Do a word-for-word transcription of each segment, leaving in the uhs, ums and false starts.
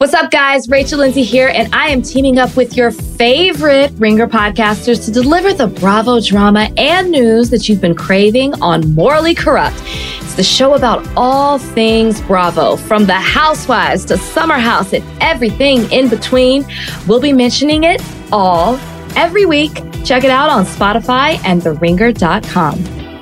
What's up, guys? Rachel Lindsay here, and I am teaming up with your favorite Ringer podcasters to deliver the Bravo drama and news that you've been craving on Morally Corrupt. It's the show about all things Bravo, from the Housewives to Summer House and everything in between. We'll be mentioning it all every week. Check it out on Spotify and the ringer dot com.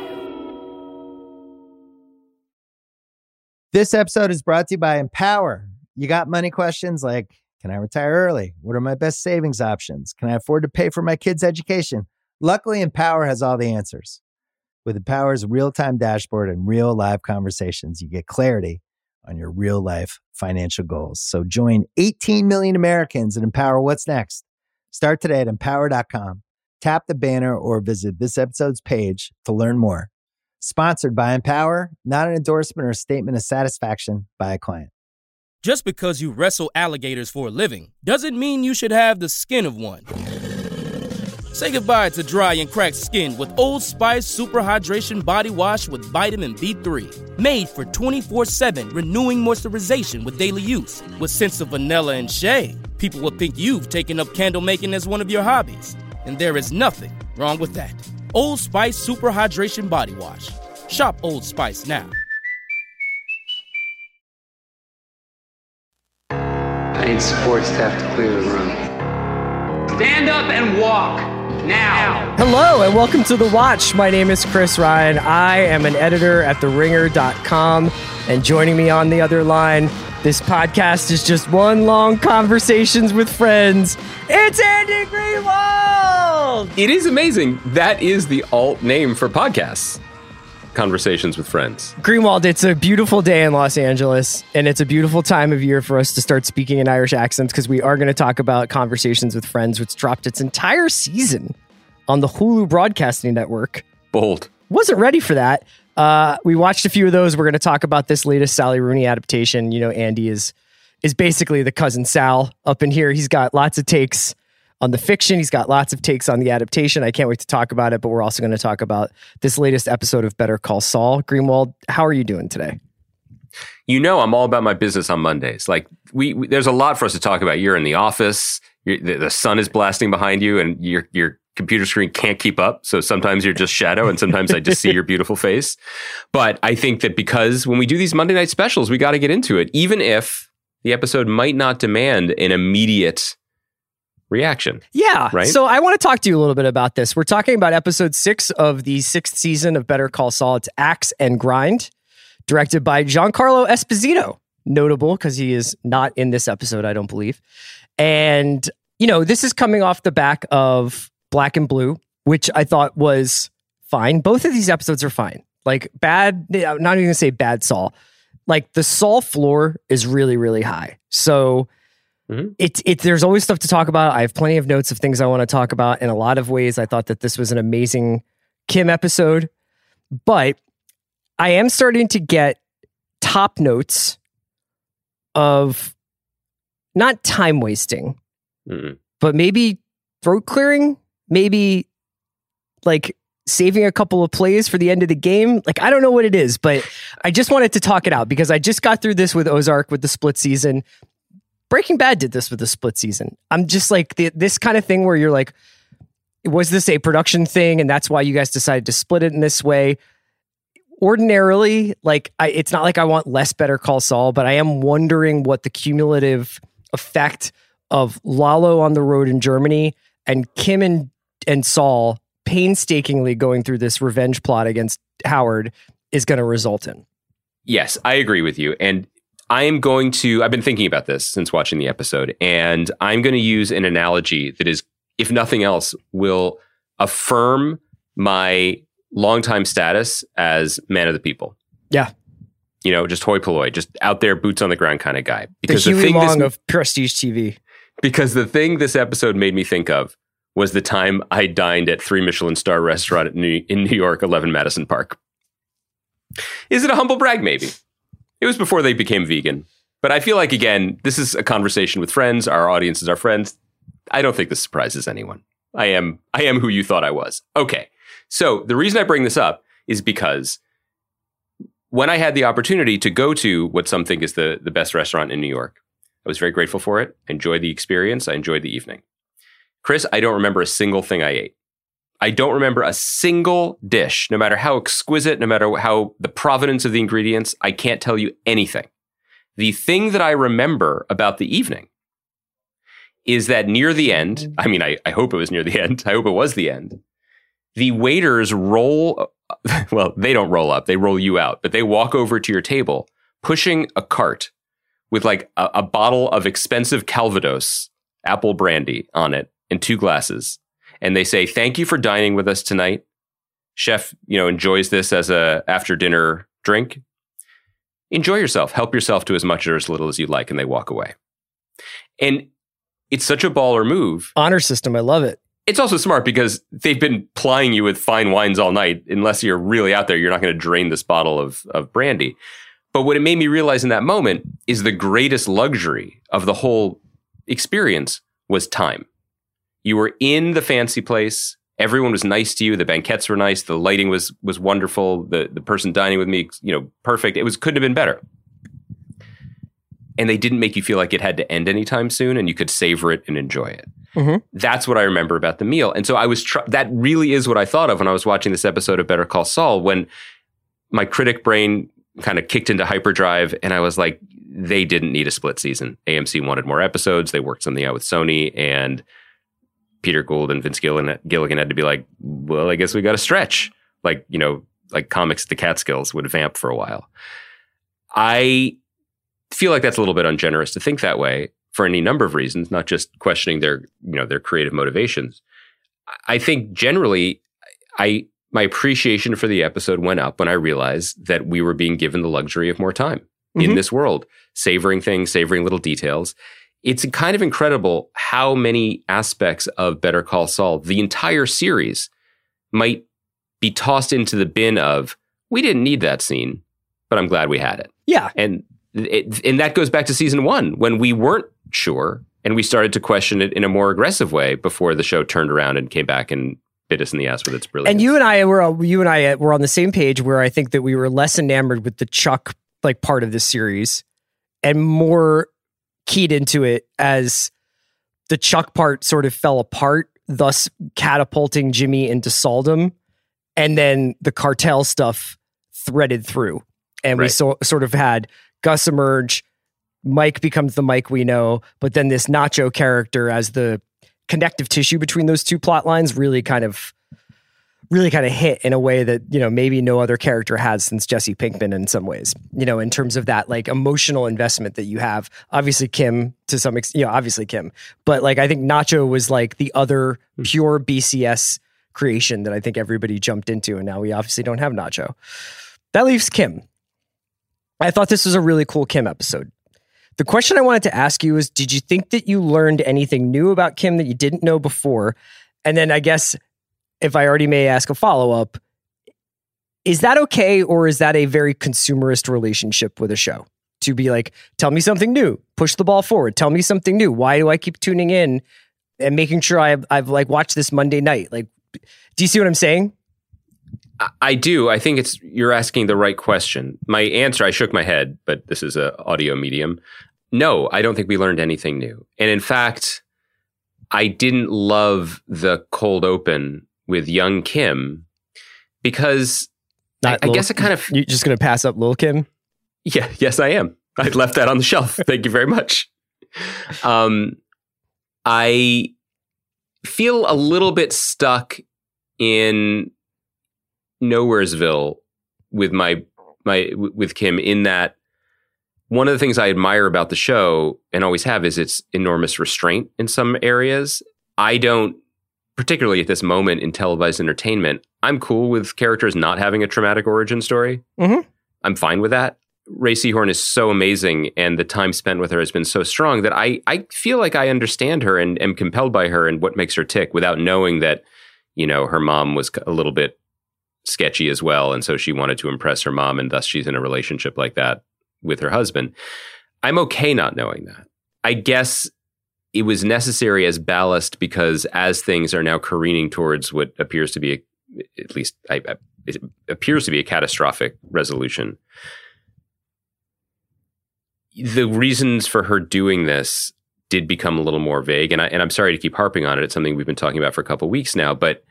This episode is brought to you by Empower. You got money questions like, can I retire early? What are my best savings options? Can I afford to pay for my kids' education? Luckily, Empower has all the answers. With Empower's real-time dashboard and real live conversations, you get clarity on your real-life financial goals. So join eighteen million Americans and Empower what's next. Start today at empower dot com. Tap the banner or visit this episode's page to learn more. Sponsored by Empower, not an endorsement or a statement of satisfaction by a client. Just because you wrestle alligators for a living doesn't mean you should have the skin of one. Say goodbye to dry and cracked skin with Old Spice Super Hydration Body Wash with Vitamin B three. Made for twenty-four seven renewing moisturization with daily use. With scents of vanilla and shea, people will think you've taken up candle making as one of your hobbies. And there is nothing wrong with that. Old Spice Super Hydration Body Wash. Shop Old Spice now. I need support staff to clear the room. Stand up and walk, now. Hello and welcome to The Watch. My name is Chris Ryan. I am an editor at the ringer dot com, and joining me on the other line, this podcast is just one long conversations with friends. It's Andy Greenwald! It is amazing. That is the alt name for podcasts. Conversations with Friends. Greenwald, it's a beautiful day in Los Angeles, and it's a beautiful time of year for us to start speaking in Irish accents, because we are going to talk about Conversations with Friends, which dropped its entire season on the Hulu Broadcasting Network. Bold. Wasn't ready for that. Uh, we watched a few of those. We're going to talk about this latest Sally Rooney adaptation. You know, Andy is is basically the cousin Sal up in here. He's got lots of takes on the fiction. He's got lots of takes on the adaptation. I can't wait to talk about it, but we're also going to talk about this latest episode of Better Call Saul. Greenwald, how are you doing today? You know, I'm all about my business on Mondays. Like, we, we there's a lot for us to talk about. You're in the office, you're, the, the sun is blasting behind you, and your your computer screen can't keep up. So sometimes you're just shadow, and sometimes I just see your beautiful face. But I think that because when we do these Monday night specials, we got to get into it, even if the episode might not demand an immediate reaction. Yeah. Right. So I want to talk to you a little bit about this. We're talking about episode six of the sixth season of Better Call Saul. It's Axe and Grind, directed by Giancarlo Esposito. Notable because he is not in this episode, I don't believe. And, you know, this is coming off the back of Black and Blue, which I thought was fine. Both of these episodes are fine. Like, bad, I'm not even going to say bad Saul. Like, the Saul floor is really, really high. So Mm-hmm. It, it, there's always stuff to talk about. I have plenty of notes of things I want to talk about. In a lot of ways, I thought that this was an amazing Kim episode. But I am starting to get top notes of not time wasting, mm-hmm. but maybe throat clearing, maybe like saving a couple of plays for the end of the game. Like, I don't know what it is, but I just wanted to talk it out because I just got through this with Ozark with the split season. Breaking Bad did this with the split season. I'm just like the, this kind of thing where you're like, was this a production thing? And that's why you guys decided to split it in this way. Ordinarily, like I, it's not like I want less Better Call Saul, but I am wondering what the cumulative effect of Lalo on the road in Germany and Kim and, and Saul painstakingly going through this revenge plot against Howard is going to result in. Yes, I agree with you. And I am going to, I've been thinking about this since watching the episode, and I'm going to use an analogy that is, if nothing else, will affirm my longtime status as man of the people. Yeah. You know, just hoi polloi, just out there, boots on the ground kind of guy. Because the Huey the thing Long this, of Prestige T V. Because the thing this episode made me think of was the time I dined at three Michelin star restaurant in New, in New York, eleven Madison Park. Is it a humble brag? Maybe. It was before they became vegan. But I feel like, again, this is a conversation with friends. Our audience is our friends. I don't think this surprises anyone. I am I am who you thought I was. Okay. So the reason I bring this up is because when I had the opportunity to go to what some think is the, the best restaurant in New York, I was very grateful for it. I enjoyed the experience. I enjoyed the evening. Chris, I don't remember a single thing I ate. I don't remember a single dish, no matter how exquisite, no matter how the provenance of the ingredients. I can't tell you anything. The thing that I remember about the evening is that near the end, I mean, I, I hope it was near the end. I hope it was the end. The waiters roll, well, they don't roll up. They roll you out, but they walk over to your table, pushing a cart with like a, a bottle of expensive Calvados apple brandy on it and two glasses. And they say, thank you for dining with us tonight. Chef, you know, enjoys this as a after dinner drink. Enjoy yourself. Help yourself to as much or as little as you like. And they walk away. And it's such a baller move. Honor system. I love it. It's also smart because they've been plying you with fine wines all night. Unless you're really out there, you're not going to drain this bottle of, of brandy. But what it made me realize in that moment is the greatest luxury of the whole experience was time. You were in the fancy place. Everyone was nice to you. The banquettes were nice. The lighting was was wonderful. The the person dining with me, you know, perfect. It was couldn't have been better. And they didn't make you feel like it had to end anytime soon, and you could savor it and enjoy it. Mm-hmm. That's what I remember about the meal. And so I was tr- that really is what I thought of when I was watching this episode of Better Call Saul, when my critic brain kind of kicked into hyperdrive, and I was like, they didn't need a split season. A M C wanted more episodes. They worked something out with Sony, and Peter Gould and Vince Gilligan, Gilligan had to be like, well, I guess we got to stretch. Like, you know, like Comics at the Catskills would vamp for a while. I feel like that's a little bit ungenerous to think that way for any number of reasons, not just questioning their, you know, their creative motivations. I think generally, I my appreciation for the episode went up when I realized that we were being given the luxury of more time mm-hmm. in this world, savoring things, savoring little details. It's kind of incredible how many aspects of Better Call Saul, the entire series, might be tossed into the bin of, we didn't need that scene, but I'm glad we had it. Yeah. And it, and that goes back to season one, when we weren't sure, and we started to question it in a more aggressive way before the show turned around and came back and bit us in the ass with its brilliance. And you and I were you and I were on the same page, where I think that we were less enamored with the Chuck like part of this series and more keyed into it as the Chuck part sort of fell apart, thus catapulting Jimmy into Saldom, and then the cartel stuff threaded through. And right. we so, sort of had Gus emerge, Mike becomes the Mike we know, but then this Nacho character as the connective tissue between those two plot lines really kind of really kind of hit in a way that, you know, maybe no other character has since Jesse Pinkman in some ways, you know, in terms of that like emotional investment that you have. Obviously Kim to some extent, you know, obviously Kim, but like I think Nacho was like the other pure B C S creation that I think everybody jumped into, and now we obviously don't have Nacho. That leaves Kim. I thought this was a really cool Kim episode. The question I wanted to ask you is, did you think that you learned anything new about Kim that you didn't know before? And then I guess, if I already may ask a follow-up, is that okay, or is that a very consumerist relationship with a show? To be like, tell me something new, push the ball forward, tell me something new. Why do I keep tuning in and making sure I've, I've like watched this Monday night? Like, do you see what I'm saying? I do. I think it's you're asking the right question. My answer, I shook my head, but this is an audio medium. No, I don't think we learned anything new. And in fact, I didn't love the cold open with young Kim because I, I Lil, guess it kind of... You're just going to pass up Lil Kim? Yeah, yes, I am. I left that on the shelf. Thank you very much. Um, I feel a little bit stuck in Nowheresville with my my with Kim, in that one of the things I admire about the show and always have is its enormous restraint in some areas. I don't, particularly at this moment in televised entertainment, I'm cool with characters not having a traumatic origin story. Mm-hmm. I'm fine with that. Ray Seahorn is so amazing, and the time spent with her has been so strong that I, I feel like I understand her and am compelled by her and what makes her tick, without knowing that, you know, her mom was a little bit sketchy as well, and so she wanted to impress her mom, and thus she's in a relationship like that with her husband. I'm okay not knowing that. I guess it was necessary as ballast, because as things are now careening towards what appears to be, a, at least I, I, it appears to be a catastrophic resolution, the reasons for her doing this did become a little more vague. And, I, and I'm sorry to keep harping on it. It's something we've been talking about for a couple of weeks now, but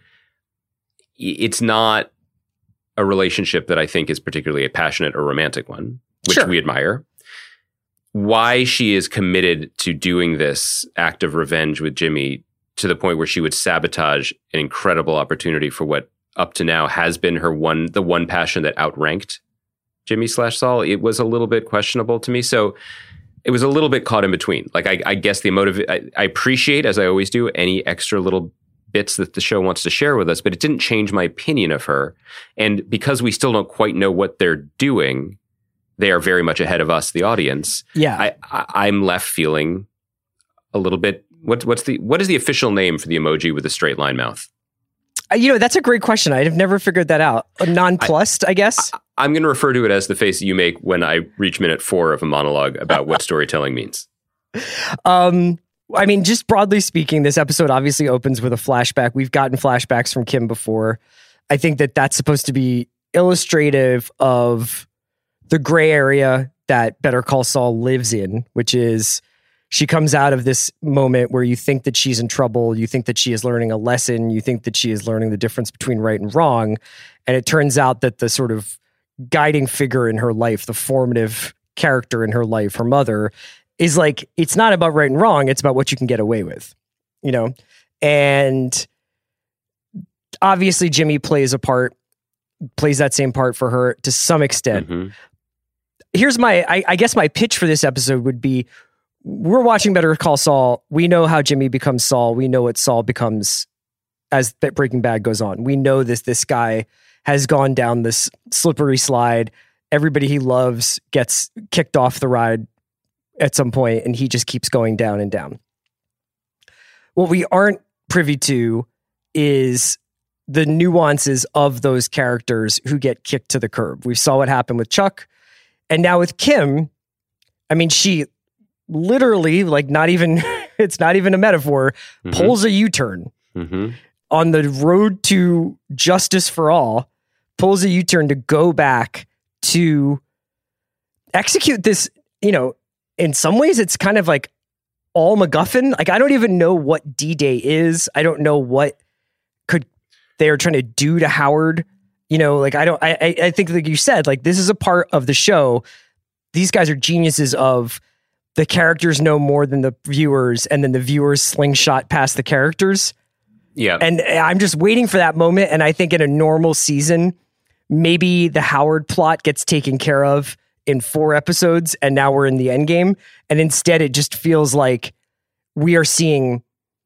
it's not a relationship that I think is particularly a passionate or romantic one, which Sure. we admire. Why she is committed to doing this act of revenge with Jimmy to the point where she would sabotage an incredible opportunity for what up to now has been her one, the one passion that outranked Jimmy slash Saul, it was a little bit questionable to me. So it was a little bit caught in between. Like, I, I guess the emotive, I, I appreciate, as I always do, any extra little bits that the show wants to share with us, but it didn't change my opinion of her. And because we still don't quite know what they're doing, they are very much ahead of us, the audience. Yeah. I, I, I'm left feeling a little bit, what, what's the, what is the official name for the emoji with the straight line mouth? Uh, You know, that's a great question. I've never figured that out. Nonplussed, I, I guess. I, I'm going to refer to it as the face that you make when I reach minute four of a monologue about what storytelling means. Um, I mean, just broadly speaking, this episode obviously opens with a flashback. We've gotten flashbacks from Kim before. I think that that's supposed to be illustrative of the gray area that Better Call Saul lives in, which is she comes out of this moment where you think that she's in trouble. You think that she is learning a lesson. You think that she is learning the difference between right and wrong. And it turns out that the sort of guiding figure in her life, the formative character in her life, her mother, is like, it's not about right and wrong. It's about what you can get away with, you know? And obviously Jimmy plays a part, plays that same part for her to some extent. Mm-hmm. Here's my, I, I guess my pitch for this episode would be, we're watching Better Call Saul. We know how Jimmy becomes Saul. We know what Saul becomes as Breaking Bad goes on. We know this, this guy has gone down this slippery slide. Everybody he loves gets kicked off the ride at some point, and he just keeps going down and down. What we aren't privy to is the nuances of those characters who get kicked to the curb. We saw what happened with Chuck, and now with Kim. I mean, she literally, like, not even, it's not even a metaphor, mm-hmm. pulls a U-turn mm-hmm. on the road to justice for all, pulls a U-turn to go back to execute this, you know, in some ways it's kind of like all MacGuffin. Like, I don't even know what D-Day is. I don't know what could they are trying to do to Howard. You know, like, I don't, I, I think like you said, like, this is a part of the show. These guys are geniuses of the characters know more than the viewers, and then the viewers slingshot past the characters. Yeah. And I'm just waiting for that moment. And I think in a normal season, maybe the Howard plot gets taken care of in four episodes, and now we're in the end game. And instead, it just feels like we are seeing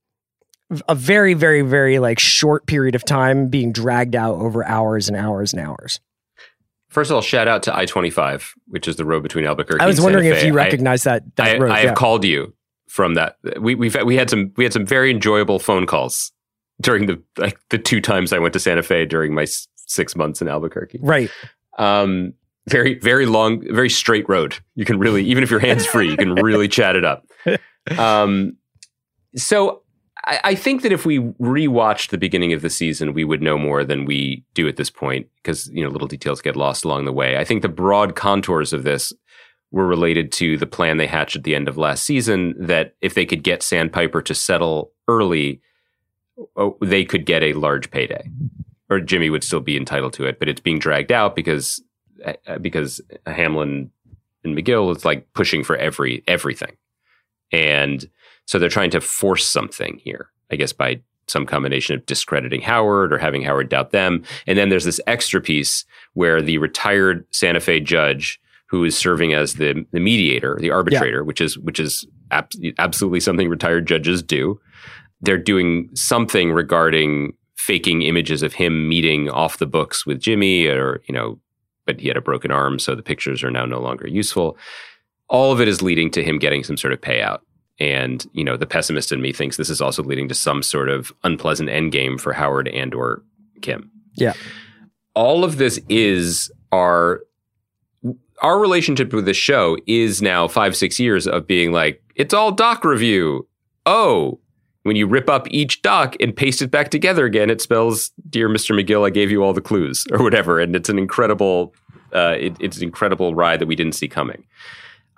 a very, very, very like short period of time being dragged out over hours and hours and hours. First of all, shout out to I twenty-five, which is the road between Albuquerque. I was and wondering Santa if Fe. you recognize that, that I, road. I yeah. have called you from that. We we've we had some we had some very enjoyable phone calls during the like the two times I went to Santa Fe during my s- six months in Albuquerque. Right. Um, very very long, very straight road. You can really, even if your hands free, you can really chat it up. Um, so. I, I think that if we rewatched the beginning of the season, we would know more than we do at this point, because, you know, little details get lost along the way. I think the broad contours of this were related to the plan they hatched at the end of last season, that if they could get Sandpiper to settle early, oh, they could get a large payday, or Jimmy would still be entitled to it. But it's being dragged out because uh, because Hamlin and McGill is like pushing for every everything, and so they're trying to force something here, I guess, by some combination of discrediting Howard or having Howard doubt them. And then there's this extra piece where the retired Santa Fe judge, who is serving as the, the mediator, the arbitrator, yeah. which is which is ab- absolutely something retired judges do. They're doing something regarding faking images of him meeting off the books with Jimmy, or, you know, but he had a broken arm, so the pictures are now no longer useful. All of it is leading to him getting some sort of payout. And, you know, the pessimist in me thinks this is also leading to some sort of unpleasant endgame for Howard and or Kim. Yeah. All of this is our, our relationship with the show is now five, six years of being like, it's all doc review. Oh, when you rip up each doc and paste it back together again, it spells, "Dear Mister McGill, I gave you all the clues," or whatever. And it's an incredible, uh, it, it's an incredible ride that we didn't see coming.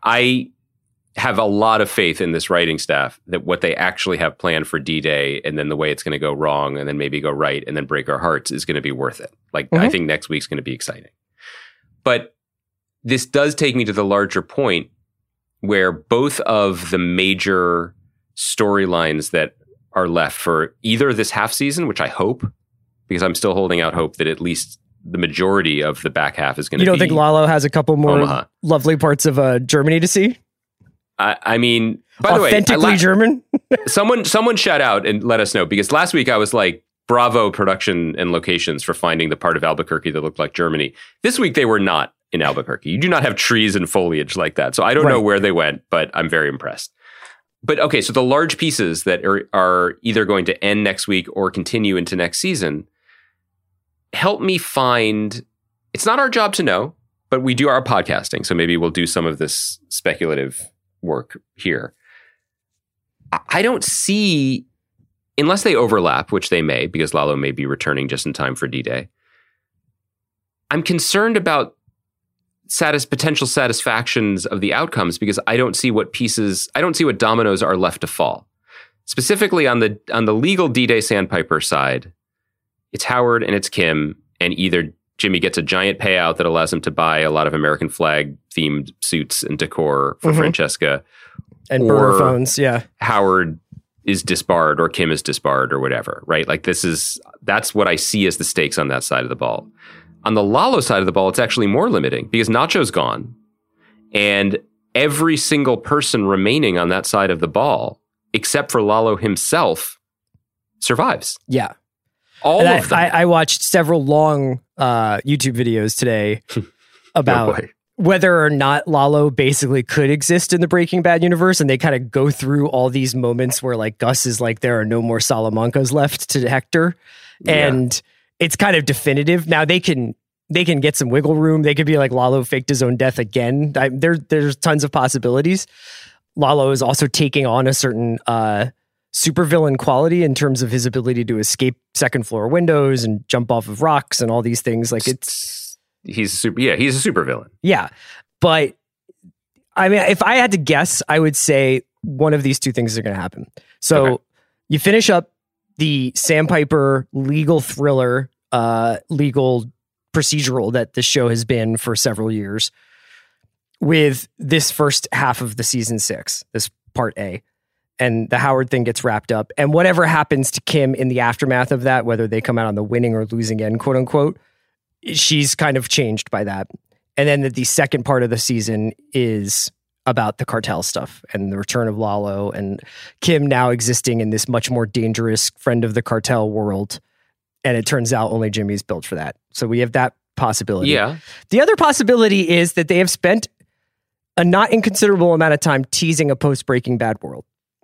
I have a lot of faith in this writing staff that what they actually have planned for D-Day and then the way it's going to go wrong and then maybe go right and then break our hearts is going to be worth it. Like, mm-hmm. I think next week's going to be exciting. But this does take me to the larger point where both of the major storylines that are left for either this half season, which I hope, because I'm still holding out hope that at least the majority of the back half is going to be. You don't think Lalo has a couple more Omaha. lovely parts of uh, Germany to see? I, I mean, by the way, authentically la- German. someone, someone shout out and let us know, because last week I was like, bravo production and locations for finding the part of Albuquerque that looked like Germany. This week they were not in Albuquerque. You do not have trees and foliage like that. So I don't right. know where they went, but I'm very impressed. But okay, so the large pieces that are, are either going to end next week or continue into next season, help me find, it's not our job to know, but we do our podcasting. So maybe we'll do some of this speculative work here. I don't see, unless they overlap, which they may, because Lalo may be returning just in time for D-Day. I'm concerned about satis- potential satisfactions of the outcomes because I don't see what pieces, I don't see what dominoes are left to fall. Specifically on the on the legal D-Day Sandpiper side, it's Howard and it's Kim, and either Jimmy gets a giant payout that allows him to buy a lot of American flag themed suits and decor for mm-hmm. Francesca. And burner phones, yeah. Howard is disbarred or Kim is disbarred or whatever, right? Like this is, that's what I see as the stakes on that side of the ball. On the Lalo side of the ball, it's actually more limiting because Nacho's gone. And every single person remaining on that side of the ball, except for Lalo himself, survives. Yeah. All and of I, them. I, I watched several long uh, YouTube videos today about oh whether or not Lalo basically could exist in the Breaking Bad universe. And they kind of go through all these moments where like Gus is like, there are no more Salamancas left to Hector. Yeah. And it's kind of definitive. Now they can they can get some wiggle room. They could be like Lalo faked his own death again. I, there, there's tons of possibilities. Lalo is also taking on a certain uh, supervillain quality in terms of his ability to escape second floor windows and jump off of rocks and all these things. Like it's he's super. Yeah, he's a supervillain. Yeah, but I mean, if I had to guess, I would say one of these two things are going to happen. So okay. You finish up the Sandpiper legal thriller, uh, legal procedural that the show has been for several years with this first half of the season six, this part A. And the Howard thing gets wrapped up. And whatever happens to Kim in the aftermath of that, whether they come out on the winning or losing end, quote unquote, she's kind of changed by that. And then the, the second part of the season is about the cartel stuff and the return of Lalo and Kim now existing in this much more dangerous friend of the cartel world. And it turns out only Jimmy's built for that. So we have that possibility. Yeah. The other possibility is that they have spent a not inconsiderable amount of time teasing a post Breaking Bad world.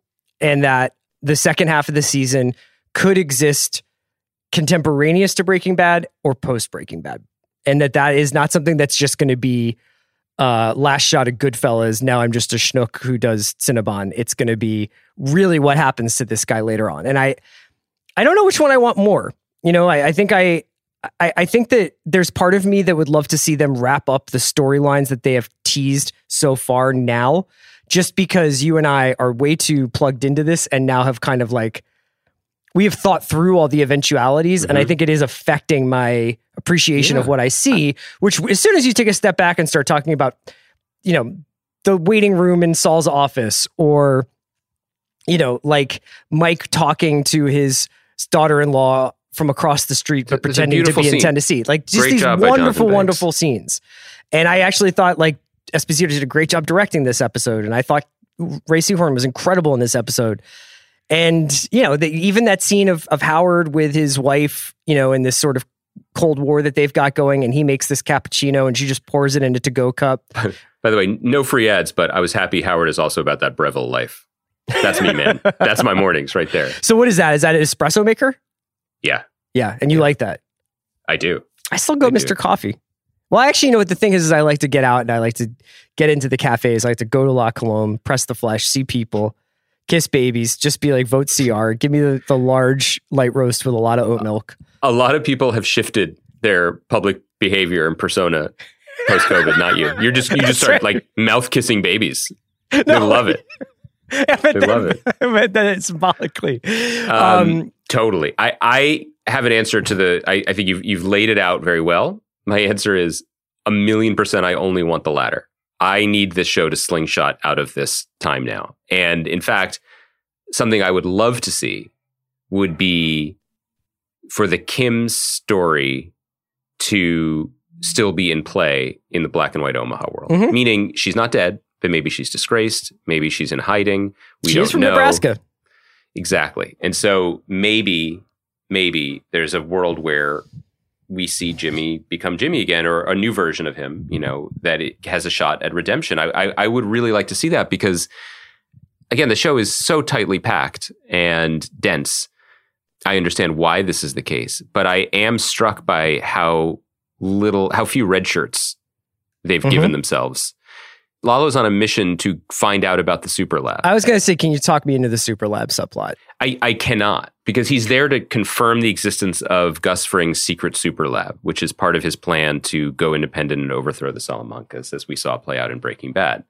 And that the second half of the season could exist contemporaneous to Breaking Bad or post Breaking Bad. And that that is not something that's just going to be uh, last shot of Goodfellas. Now I'm just a schnook who does Cinnabon. It's going to be really what happens to this guy later on. And I, I don't know which one I want more. You know, I, I think I, I, I think that there's part of me that would love to see them wrap up the storylines that they have teased so far now, just because you and I are way too plugged into this and now have kind of like, we have thought through all the eventualities. Mm-hmm. And I think it is affecting my appreciation yeah. of what I see, which as soon as you take a step back and start talking about, you know, the waiting room in Saul's office or, you know, like Mike talking to his daughter-in-law from across the street, but It's pretending to be scene. in Tennessee. Like just Great these wonderful, wonderful scenes. And I actually thought like Esposito did a great job directing this episode. And I thought Ray Seahorn was incredible in this episode. And, you know, the, even that scene of, of Howard with his wife, you know, in this sort of Cold War that they've got going, and he makes this cappuccino and she just pours it in a to-go cup. By the way, no free ads, but I was happy Howard is also about that Breville life. That's me, man. That's my mornings right there. So what is that? Is that an espresso maker? Yeah. Yeah. And you yeah. like that? I do. I still go I Mister do. Coffee. Well, actually, you know what the thing is, is I like to get out and I like to get into the cafes. I like to go to La Colombe, press the flesh, see people, kiss babies, just be like, vote C R. Give me the, the large light roast with a lot of oat milk. A lot of people have shifted their public behavior and persona post COVID, not you. You're just you just start right. like mouth kissing babies. No, they love it. I meant They that, love it. I meant that symbolically. Um, Um, totally. I, I have an answer to the. I, I think you've you've laid it out very well. My answer is a million percent. I only want the latter. I need this show to slingshot out of this time now. And in fact, something I would love to see would be for the Kim story to still be in play in the Black and White Omaha world. Mhm. Meaning she's not dead, but maybe she's disgraced. Maybe she's in hiding. We she don't is from know. Nebraska. Exactly. And so maybe, maybe there's a world where we see Jimmy become Jimmy again, or a new version of him, you know, that it has a shot at redemption. I, I, I would really like to see that because, again, the show is so tightly packed and dense. I understand why this is the case, but I am struck by how little, how few red shirts they've Mm-hmm. given themselves. Lalo's on a mission to find out about the super lab. I was going to say, can you talk me into the super lab subplot? I, I cannot, because he's there to confirm the existence of Gus Fring's secret super lab, which is part of his plan to go independent and overthrow the Salamancas, as we saw play out in Breaking Bad.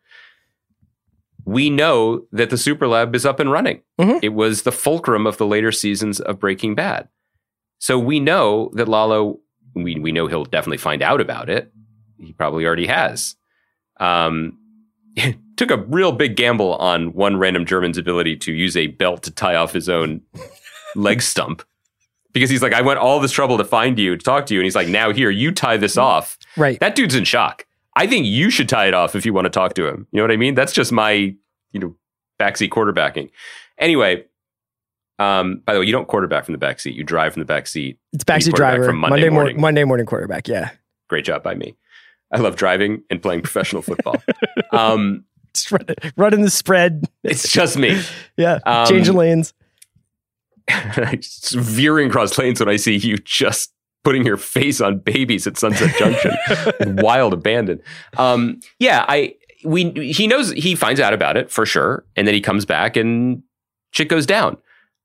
We know that the super lab is up and running. Mhm. It was the fulcrum of the later seasons of Breaking Bad. So we know that Lalo, we, we know he'll definitely find out about it. He probably already has. Um, took a real big gamble on one random German's ability to use a belt to tie off his own leg stump. Because he's like, I went all this trouble to find you, to talk to you. And he's like, now here, you tie this off. Right. That dude's in shock. I think you should tie it off if you want to talk to him. You know what I mean? That's just my, you know, backseat quarterbacking. Anyway, um, by the way, you don't quarterback from the backseat. You drive from the backseat. It's You backseat quarterback driver. from Monday Monday, mor- morning. Monday morning quarterback. Yeah. Great job by me. I love driving and playing professional football. Um, Just run, running the spread. it's just me. Yeah. Um, Changing lanes. Just veering across lanes when I see you just putting your face on babies at Sunset Junction. Wild abandon. Um, yeah, I we he knows, he finds out about it for sure, and then he comes back and shit goes down.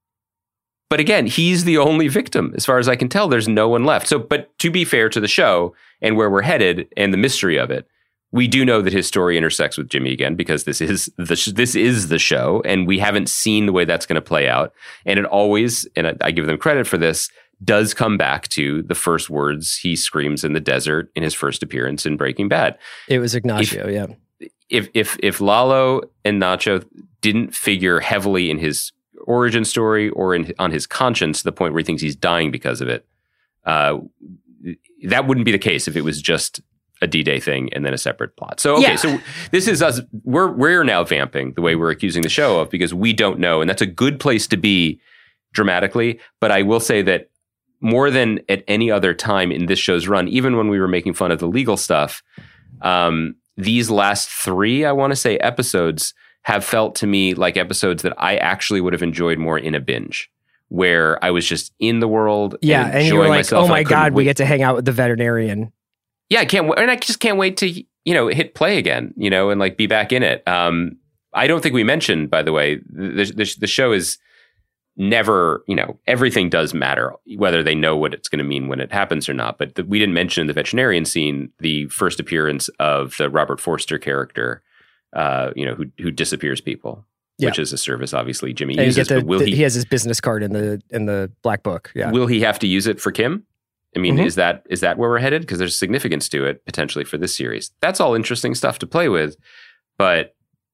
But again, he's the only victim, as far as I can tell. There's no one left. So, but to be fair to the show and where we're headed and the mystery of it, we do know that his story intersects with Jimmy again, because this is the sh- this is the show, and we haven't seen the way that's going to play out. And it always, and I, I give them credit for this, does come back to the first words he screams in the desert in his first appearance in Breaking Bad. It was Ignacio. yeah. If if if Lalo and Nacho didn't figure heavily in his origin story or in on his conscience to the point where he thinks he's dying because of it, uh, that wouldn't be the case if it was just a D-Day thing and then a separate plot. So, okay, Yeah. so this is us. We're we're now vamping the way we're accusing the show of, because we don't know. And that's a good place to be dramatically. But I will say that more than at any other time in this show's run, even when we were making fun of the legal stuff, um, these last three, I want to say, episodes have felt to me like episodes that I actually would have enjoyed more in a binge, where I was just in the world. Yeah. And, And you were enjoying like, myself, oh and I my couldn't God, we wait- get to hang out with the veterinarian. Yeah, I can't, and I just can't wait to, you know, hit play again, you know, and like be back in it. Um, I don't think we mentioned, by the way, the, the, the show is never, you know, everything does matter, whether they know what it's going to mean when it happens or not. But the, we didn't mention in the veterinarian scene the first appearance of the Robert Forster character, uh, you know, who who disappears people, Yeah. which is a service obviously Jimmy And you uses. get the, But will the- he? he has his business card in the in the black book. Yeah. Will he have to use it for Kim? I mean, Mhm. is that is that where we're headed? Because there's significance to it potentially for this series. That's all interesting stuff to play with. But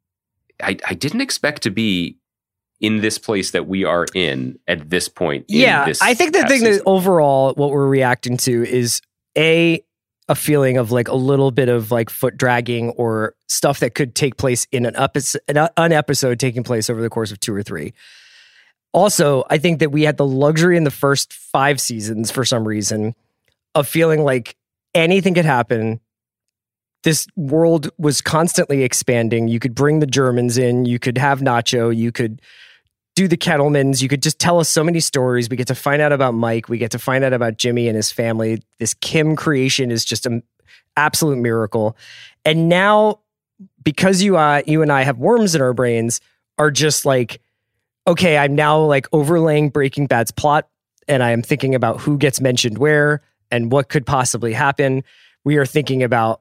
I, I didn't expect to be in this place that we are in at this point. in Yeah, this I think the past thing that season. overall what we're reacting to is a a feeling of like a little bit of like foot dragging or stuff that could take place in an episode, an episode taking place over the course of two or three. Also, I think that we had the luxury in the first five seasons for some reason of feeling like anything could happen. This world was constantly expanding. You could bring the Germans in. You could have Nacho. You could do the Kettlemans. You could just tell us so many stories. We get to find out about Mike. We get to find out about Jimmy and his family. This Kim creation is just an absolute miracle. And now, because you, uh, you and I have worms in our brains, are just like, okay, I'm now like overlaying Breaking Bad's plot, and I am thinking about who gets mentioned where and what could possibly happen. We are thinking about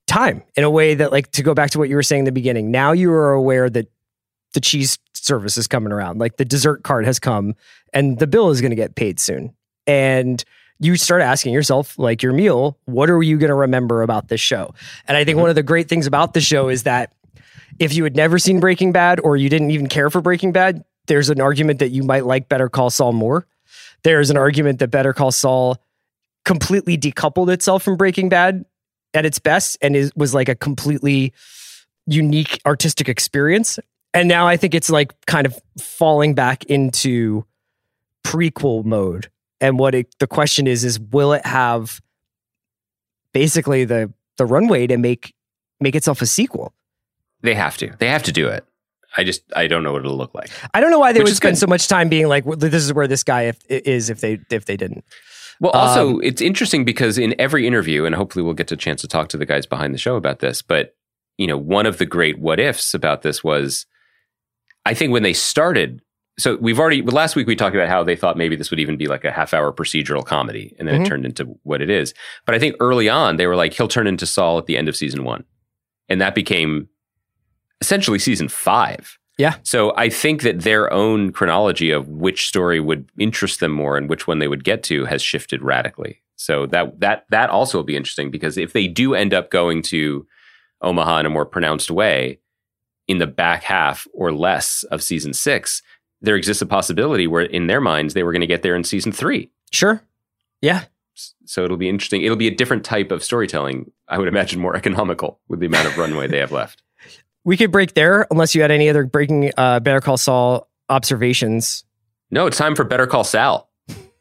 time in a way that, like, to go back to what you were saying in the beginning, now you are aware that the cheese service is coming around, like the dessert cart has come and the bill is going to get paid soon. And you start asking yourself, like your meal, what are you going to remember about this show? And I think mm-hmm. one of the great things about the show is that if you had never seen Breaking Bad or you didn't even care for Breaking Bad, there's an argument that you might like Better Call Saul more. There's an argument that Better Call Saul completely decoupled itself from Breaking Bad at its best and is was like a completely unique artistic experience. And now I think it's like kind of falling back into prequel mode. And what it, the question is, is will it have basically the the runway to make make itself a sequel? They have to. They have to do it. I just, I don't know what it'll look like. I don't know why they Which would spend good. so much time being like, well, this is where this guy if, is if they if they didn't. Well, also, Um, it's interesting because in every interview, and hopefully we'll get to a chance to talk to the guys behind the show about this, but, you know, one of the great what ifs about this was, I think when they started, so we've already, last week we talked about how they thought maybe this would even be like a half hour procedural comedy, and then Mhm. it turned into what it is. But I think early on, they were like, he'll turn into Saul at the end of season one. And that became essentially season five. Yeah. So I think that their own chronology of which story would interest them more and which one they would get to has shifted radically. So that that that also will be interesting, because if they do end up going to Omaha in a more pronounced way in the back half or less of season six, there exists a possibility where in their minds they were going to get there in season three. Sure. Yeah. So it'll be interesting. It'll be a different type of storytelling. I would imagine more economical with the amount of runway they have left. We could break there unless you had any other breaking uh, Better Call Saul observations. No, it's time for Better Call Sal.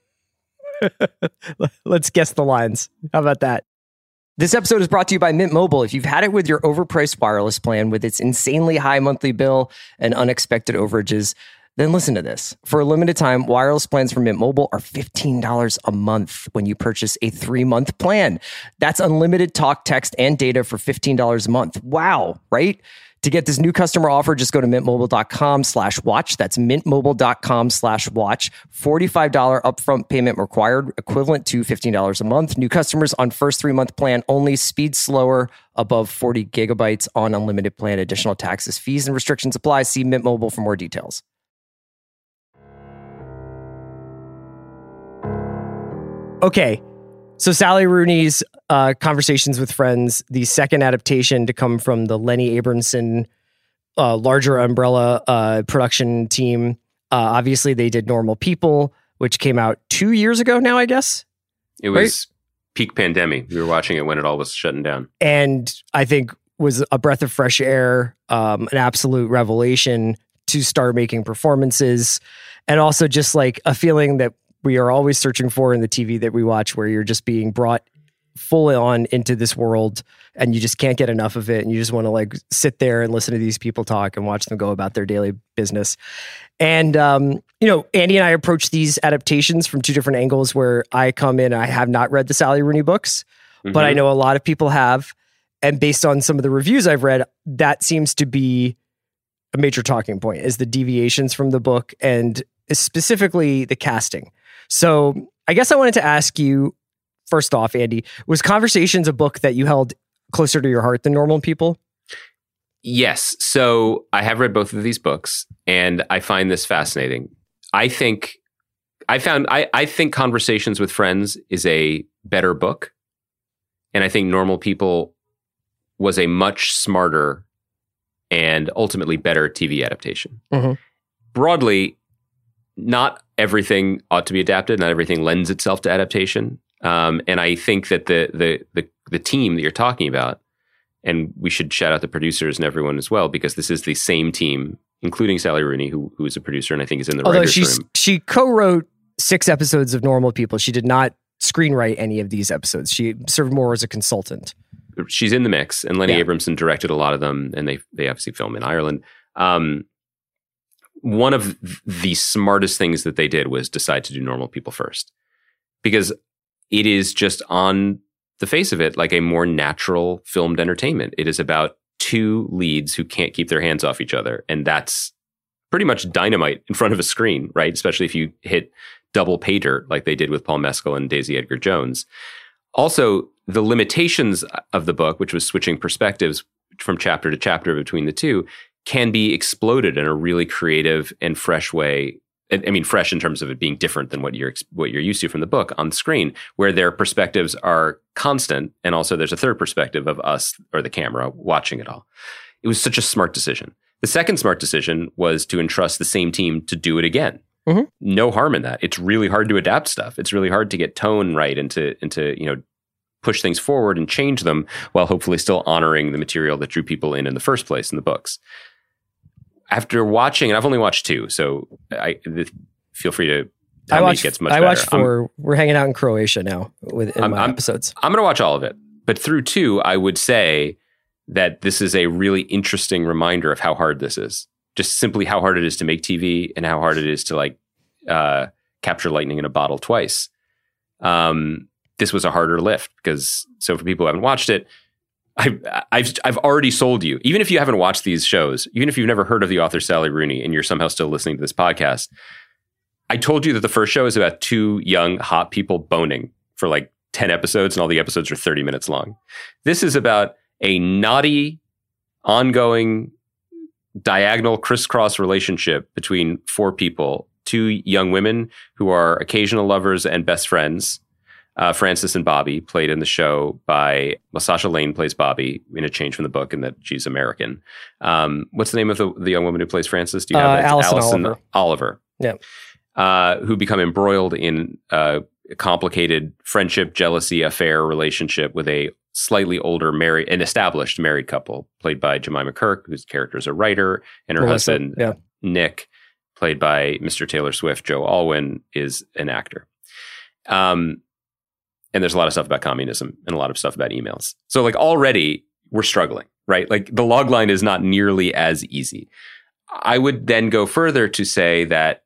Let's guess the lines. How about that? This episode is brought to you by Mint Mobile. If you've had it with your overpriced wireless plan with its insanely high monthly bill and unexpected overages, then listen to this. For a limited time, wireless plans from Mint Mobile are fifteen dollars a month when you purchase a three-month plan. That's unlimited talk, text, and data for fifteen dollars a month. Wow, right? To get this new customer offer, just go to mintmobile.com slash watch. That's mintmobile.com slash watch. forty-five dollars upfront payment required, equivalent to fifteen dollars a month. New customers on first three-month plan only. Speed slower, above forty gigabytes on unlimited plan. Additional taxes, fees, and restrictions apply. See Mint Mobile for more details. Okay, so Sally Rooney's uh, Conversations with Friends, the second adaptation to come from the Lenny Abramson uh, larger umbrella uh, production team. Uh, obviously, they did Normal People, which came out two years ago now, I guess. It was right? Peak pandemic. We were watching it when it all was shutting down. And I think was a breath of fresh air, um, an absolute revelation to start making performances, and also just like a feeling that we are always searching for in the T V that we watch, where you're just being brought fully on into this world and you just can't get enough of it. And you just want to like sit there and listen to these people talk and watch them go about their daily business. And, um, you know, Andy and I approach these adaptations from two different angles, where I come in, I have not read the Sally Rooney books, mm-hmm. but I know a lot of people have. And based on some of the reviews I've read, that seems to be a major talking point, is the deviations from the book and specifically the casting. So I guess I wanted to ask you, first off, Andy, was Conversations a book that you held closer to your heart than Normal People? Yes. So I have read both of these books, and I find this fascinating. I think I found I, I think Conversations with Friends is a better book, and I think Normal People was a much smarter and ultimately better T V adaptation. Mm-hmm. Broadly, not everything ought to be adapted. Not everything lends itself to adaptation. Um, and I think that the, the the the team that you're talking about, and we should shout out the producers and everyone as well, because this is the same team, including Sally Rooney, who who is a producer and I think is in the Although writers' she's, room. She co-wrote six episodes of Normal People. She did not screenwrite any of these episodes. She served more as a consultant. She's in the mix, and Lenny yeah. Abramson directed a lot of them, and they they obviously film in Ireland. Um, one of the smartest things that they did was decide to do Normal People first, because it is just on the face of it like a more natural filmed entertainment. It is about two leads who can't keep their hands off each other, and that's pretty much dynamite in front of a screen, right? Especially if you hit double pay dirt like they did with Paul Mescal and Daisy Edgar Jones. Also, the limitations of the book, which was switching perspectives from chapter to chapter between the two, can be exploded in a really creative and fresh way. I mean, fresh in terms of it being different than what you're what you're used to from the book on screen, where their perspectives are constant, and also there's a third perspective of us or the camera watching it all. It was such a smart decision. The second smart decision was to entrust the same team to do it again. Mm-hmm. No harm in that. It's really hard to adapt stuff. It's really hard to get tone right and to, and to, you know, push things forward and change them while hopefully still honoring the material that drew people in in the first place in the books. After watching, and I've only watched two, so I th- feel free to tell I watched, me it gets much I better. watched four. I'm, We're hanging out in Croatia now with in I'm, my I'm, episodes. I'm going to watch all of it. But through two, I would say that this is a really interesting reminder of how hard this is. Just simply how hard it is to make T V and how hard it is to like uh, capture lightning in a bottle twice. Um, this was a harder lift because, so for people who haven't watched it, I've, I've, I've already sold you. Even if you haven't watched these shows, even if you've never heard of the author Sally Rooney and you're somehow still listening to this podcast, I told you that the first show is about two young, hot people boning for like ten episodes, and all the episodes are thirty minutes long. This is about a naughty, ongoing, diagonal, crisscross relationship between four people, two young women who are occasional lovers and best friends. Uh, Frances and Bobby, played in the show by, well, Sasha Lane plays Bobby in a change from the book in that she's American. Um, what's the name of the, the young woman who plays Frances? Do you have uh, that? Allison, Allison Oliver. Oliver. Yeah. Uh, who become embroiled in a complicated friendship, jealousy, affair relationship with a slightly older, married, an established married couple, played by Jemima Kirk, whose character is a writer, and her Melissa, husband, yeah. Nick, played by Mister Taylor Swift. Joe Alwyn is an actor. Um, and there's a lot of stuff about communism and a lot of stuff about emails. So like already we're struggling, right? Like the log line is not nearly as easy. I would then go further to say that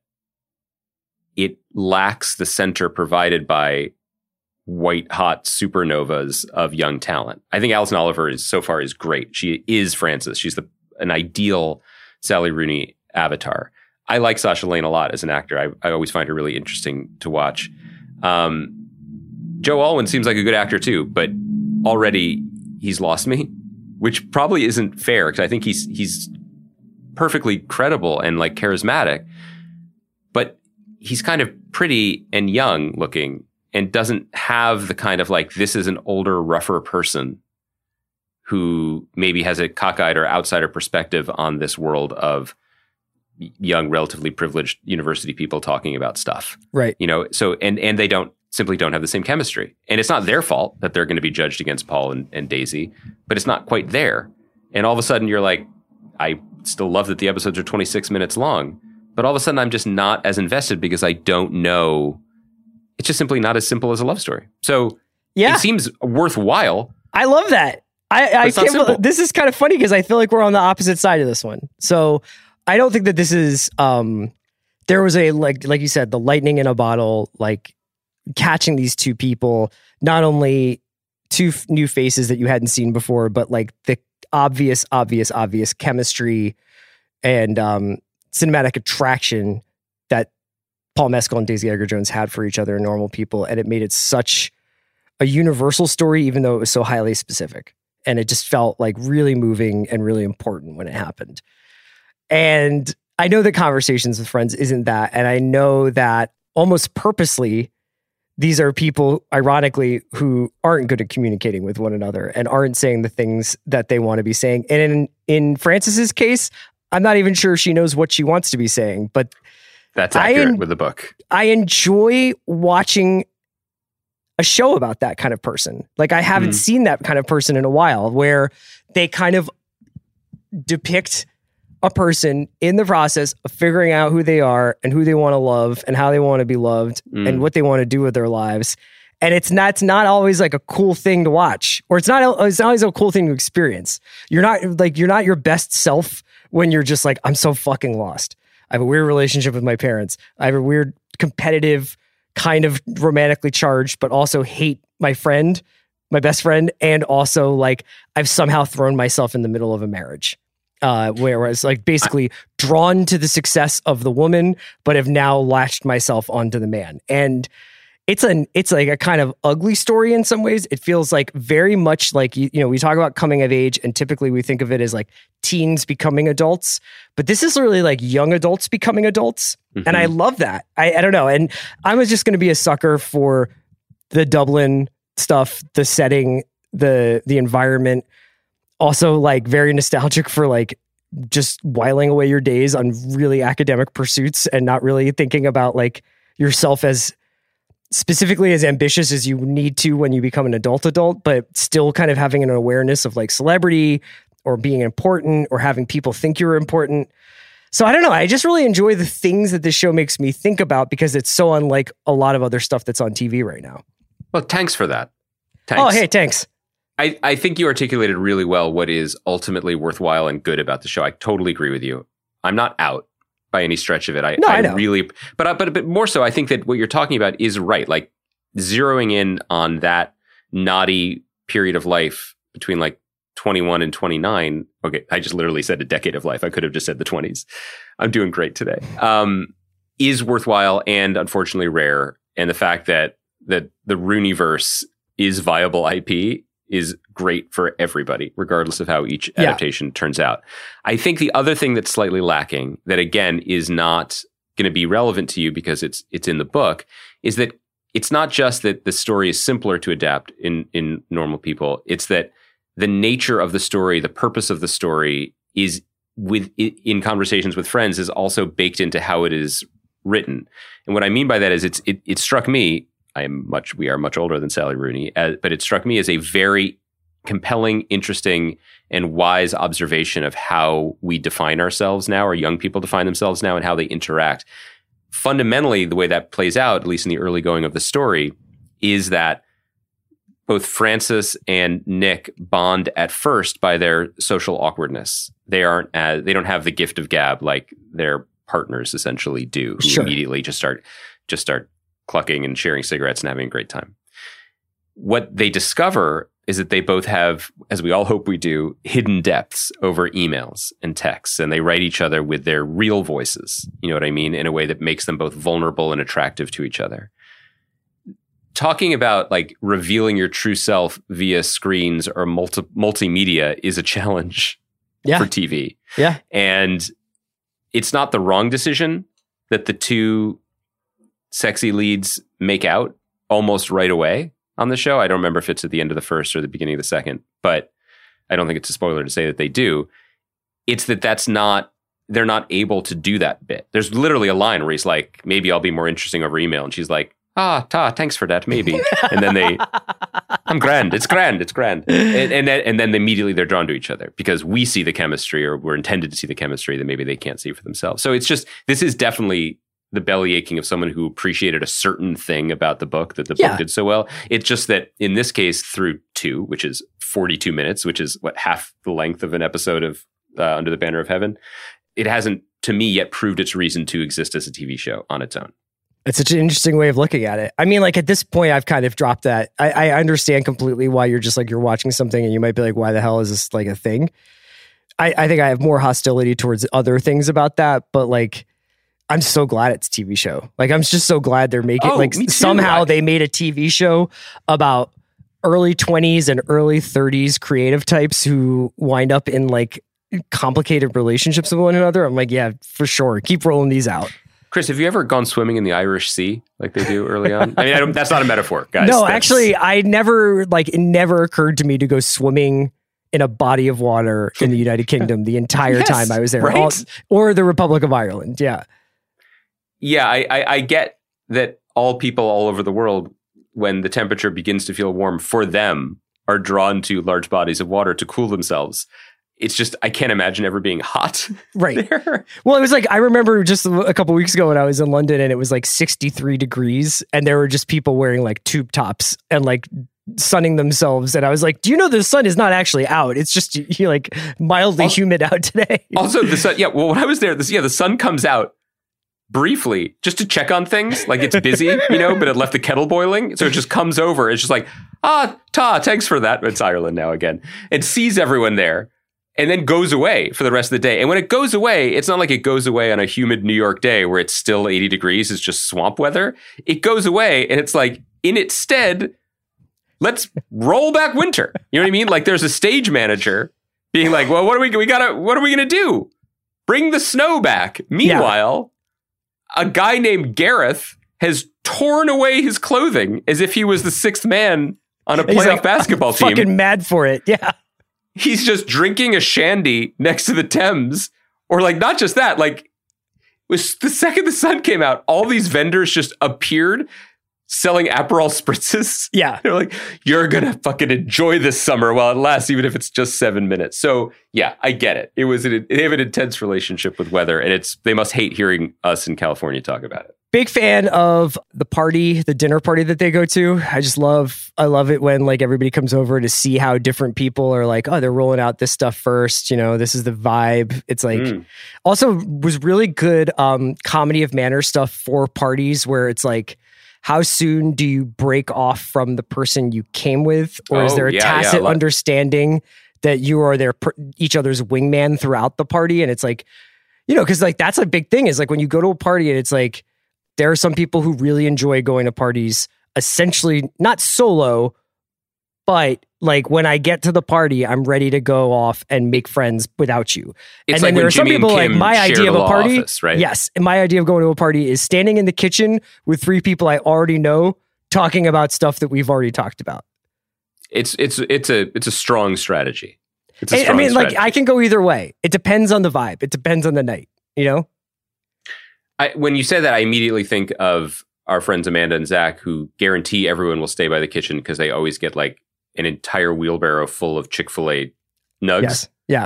it lacks the center provided by white hot supernovas of young talent. I think Allison Oliver is so far is great. She is Frances. She's the an ideal Sally Rooney avatar. I like Sasha Lane a lot as an actor. I, I always find her really interesting to watch. Um, Joe Alwyn seems like a good actor too, but already he's lost me, which probably isn't fair because I think he's he's perfectly credible and like charismatic, but he's kind of pretty and young looking and doesn't have the kind of like, this is an older, rougher person who maybe has a cockeyed or outsider perspective on this world of young, relatively privileged university people talking about stuff. Right. You know, so, and, and they don't simply don't have the same chemistry. And it's not their fault that they're going to be judged against Paul and, and Daisy, but it's not quite there. And all of a sudden you're like, I still love that the episodes are twenty-six minutes long, but all of a sudden I'm just not as invested because I don't know. It's just simply not as simple as a love story. So yeah. It seems worthwhile. I love that. I, I can't simple. This is kind of funny because I feel like we're on the opposite side of this one. So I don't think that this is, um, there was a, like, like you said, the lightning in a bottle, like catching these two people, not only two f- new faces that you hadn't seen before, but like the obvious, obvious, obvious chemistry and um, cinematic attraction that Paul Mescal and Daisy Edgar Jones had for each other and normal people. And it made it such a universal story, even though it was so highly specific. And it just felt like really moving and really important when it happened. And I know that Conversations with Friends isn't that. And I know that almost purposely, these are people, ironically, who aren't good at communicating with one another and aren't saying the things that they want to be saying. And in, in Frances's case, I'm not even sure she knows what she wants to be saying, but that's accurate en- with the book. I enjoy watching a show about that kind of person. Like I haven't mm. seen that kind of person in a while, where they kind of depict a person in the process of figuring out who they are and who they want to love and how they want to be loved mm. and what they want to do with their lives. And it's not, it's not always like a cool thing to watch, or it's not, it's not always a cool thing to experience. You're not like, you're not your best self when you're just like, I'm so fucking lost. I have a weird relationship with my parents. I have a weird competitive kind of romantically charged, but also hate my friend, my best friend. And also like I've somehow thrown myself in the middle of a marriage. Uh, whereas like basically drawn to the success of the woman, but have now latched myself onto the man. And it's an it's like a kind of ugly story in some ways. It feels like very much like, you, you know, we talk about coming of age and typically we think of it as like teens becoming adults, but this is really like young adults becoming adults. Mm-hmm. And I love that. I, I don't know. And I was just going to be a sucker for the Dublin stuff, the setting, the the environment. Also like very nostalgic for like just whiling away your days on really academic pursuits and not really thinking about like yourself as specifically as ambitious as you need to when you become an adult adult, but still kind of having an awareness of like celebrity or being important or having people think you're important. So I don't know. I just really enjoy the things that this show makes me think about because it's so unlike a lot of other stuff that's on T V right now. Well, thanks for that. Thanks. Oh, hey, thanks. I, I think you articulated really well what is ultimately worthwhile and good about the show. I totally agree with you. I'm not out by any stretch of it. I, no, I, I know. really, but but but more so, I think that what you're talking about is right. Like zeroing in on that naughty period of life between like twenty-one and twenty-nine. Okay, I just literally said a decade of life. I could have just said the twenties. I'm doing great today. Um, is worthwhile and unfortunately rare. And the fact that that the Rooneyverse is viable I P is great for everybody, regardless of how each adaptation yeah. turns out. I think the other thing that's slightly lacking, that again is not going to be relevant to you because it's it's in the book, is that it's not just that the story is simpler to adapt in in normal people. It's that the nature of the story, the purpose of the story, is with in conversations with friends is also baked into how it is written. And what I mean by that is, it's it, it struck me. I am much, we are much older than Sally Rooney, uh, but it struck me as a very compelling, interesting, and wise observation of how we define ourselves now, or young people define themselves now, and how they interact. Fundamentally, the way that plays out, at least in the early going of the story, is that both Frances and Nick bond at first by their social awkwardness. They aren't as, they don't have the gift of gab like their partners essentially do, who sure. immediately just start just start clucking and sharing cigarettes and having a great time. What they discover is that they both have, as we all hope we do, hidden depths over emails and texts, and they write each other with their real voices, you know what I mean, in a way that makes them both vulnerable and attractive to each other. Talking about like revealing your true self via screens or multi- multimedia is a challenge yeah. for T V. Yeah. And it's not the wrong decision that the two sexy leads make out almost right away on the show. I don't remember if it's at the end of the first or the beginning of the second, but I don't think it's a spoiler to say that they do. It's that that's not, they're not able to do that bit. There's literally a line where he's like, maybe I'll be more interesting over email. And she's like, ah, ta, thanks for that, maybe. And then they, I'm grand, it's grand, it's grand. And, and, then, and then immediately they're drawn to each other because we see the chemistry, or we're intended to see the chemistry that maybe they can't see for themselves. So it's just, this is definitely the belly aching of someone who appreciated a certain thing about the book that the yeah. book did so well. It's just that in this case, through two, which is forty-two minutes, which is what half the length of an episode of uh, Under the Banner of Heaven, it hasn't, to me, yet proved its reason to exist as a T V show on its own. It's such an interesting way of looking at it. I mean, like at this point, I've kind of dropped that. I, I understand completely why you're just like, you're watching something and you might be like, why the hell is this like a thing? I, I think I have more hostility towards other things about that, but like, I'm so glad it's a T V show. Like, I'm just so glad they're making, oh, like somehow I- they made a T V show about early twenties and early thirties creative types who wind up in like complicated relationships with one another. I'm like, yeah, for sure. Keep rolling these out. Chris, have you ever gone swimming in the Irish Sea like they do early on? I mean, I don't, that's not a metaphor, guys. No, That's, actually, I never, like, it never occurred to me to go swimming in a body of water in the United Kingdom the entire yes, time I was there. Right? All, or the Republic of Ireland, yeah. Yeah, I, I, I get that all people all over the world, when the temperature begins to feel warm, for them, are drawn to large bodies of water to cool themselves. It's just, I can't imagine ever being hot. Right. There. Well, it was like, I remember just a couple weeks ago when I was in London and it was like sixty-three degrees and there were just people wearing like tube tops and like sunning themselves. And I was like, do you know the sun is not actually out? It's just you like mildly also, humid out today. Also the sun, yeah, well, when I was there, this, yeah, the sun comes out briefly just to check on things. Like it's busy, you know, but it left the kettle boiling. So it just comes over. It's just like, ah, ta, thanks for that. It's Ireland now again. It sees everyone there. and then goes away for the rest of the day. And when it goes away, it's not like it goes away on a humid New York day where it's still eighty degrees. It's just swamp weather. It goes away and it's like, in its stead, let's roll back winter. You know what I mean? Like there's a stage manager being like, well, what are we, we gotta, what are we going to do? Bring the snow back. Meanwhile, yeah. a guy named Gareth has torn away his clothing as if he was the sixth man on a playoff like, basketball I'm team. Fucking mad for it. Yeah. He's just drinking a shandy next to the Thames. Or like, not just that, like it was the second the sun came out, all these vendors just appeared selling Aperol spritzes. Yeah. They're like, you're going to fucking enjoy this summer while it lasts, even if it's just seven minutes. So yeah, I get it. It was, an, they have an intense relationship with weather, and it's, they must hate hearing us in California talk about it. Big fan of the party, the dinner party that they go to. I just love, I love it when like everybody comes over to see how different people are like, oh, they're rolling out this stuff first. You know, this is the vibe. It's like, mm. also was really good um, comedy of manner stuff for parties where it's like, how soon do you break off from the person you came with? Or oh, is there a yeah, tacit yeah, understanding that you are their each other's wingman throughout the party? And it's like, you know, because like that's a big thing is like when you go to a party and it's like, there are some people who really enjoy going to parties, essentially not solo, but like when I get to the party, I'm ready to go off and make friends without you. It's and like then there are some Jimmy people like Kim my idea of a party. Office, right? Yes. And my idea of going to a party is standing in the kitchen with three people I already know talking about stuff that we've already talked about. It's, it's, it's a, it's a strong strategy. It's a strong I mean, strategy. like I can go either way. It depends on the vibe. It depends on the night, you know? I, when you say that, I immediately think of our friends Amanda and Zach, who guarantee everyone will stay by the kitchen because they always get like an entire wheelbarrow full of Chick-fil-A nugs. Yes. Yeah.